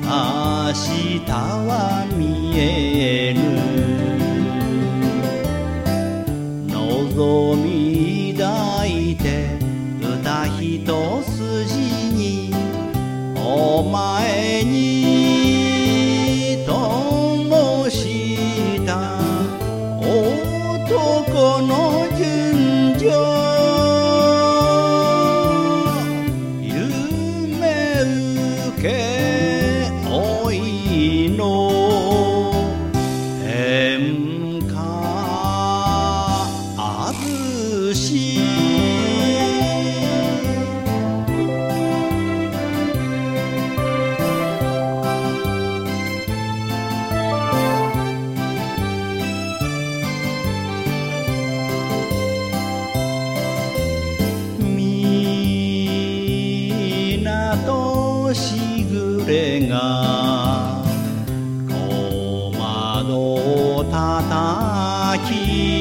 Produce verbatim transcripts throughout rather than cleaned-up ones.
明日は見えぬ望み抱いて歌一筋にお前に灯した男の純情夢受け老いの変化あずししぐれが小窓を叩き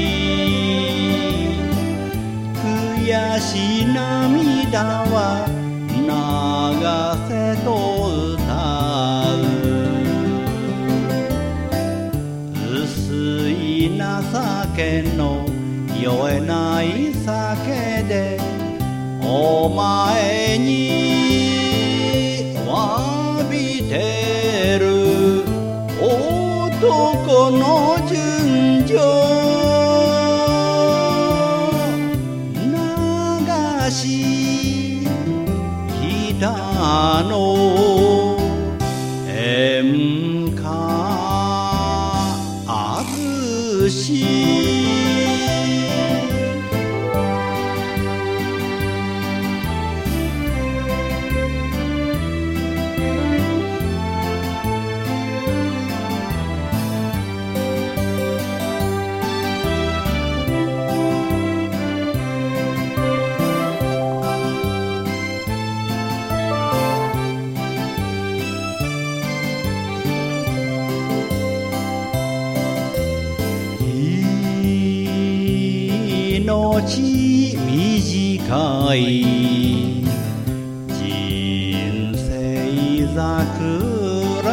悔し涙は流せと歌う薄い情けの酔えない酒でお前に詫びてる男の純情流し北の演歌あずし命短い人生桜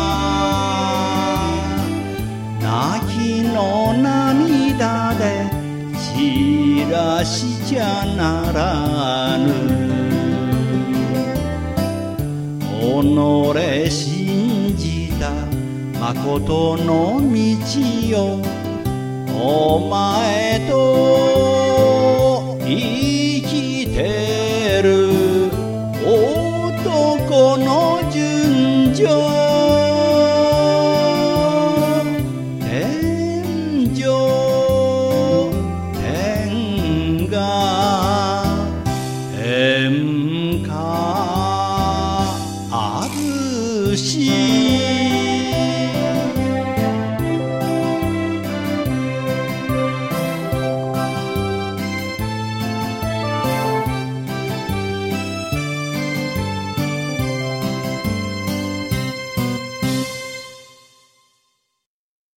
泣きの涙で散らしちゃならぬ己信じた誠の道をお前と生きてる男の純情天上天が演歌あずし